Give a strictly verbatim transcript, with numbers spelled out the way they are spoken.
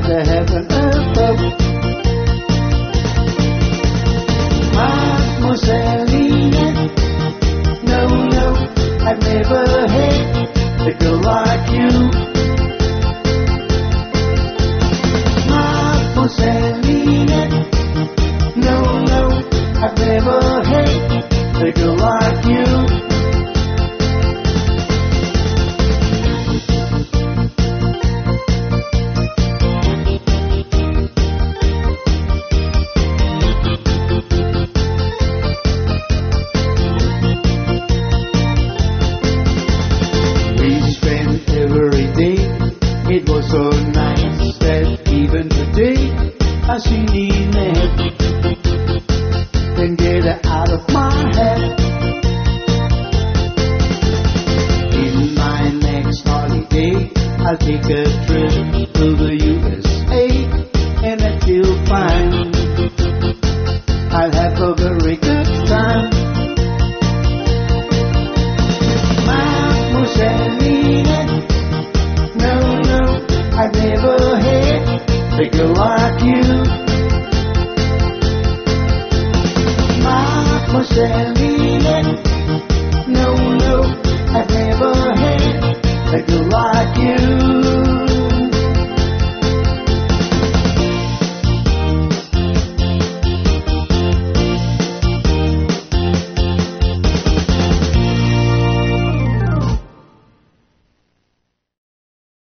the heaven above. Mademoiselle, no, no, I've never had a girl like you. Mademoiselle, no, no, I've never had a girl like you. It was so nice that even today I see Nina and get her out of my head. In my next holiday, I'll take a trip to the U S A, and I feel fine.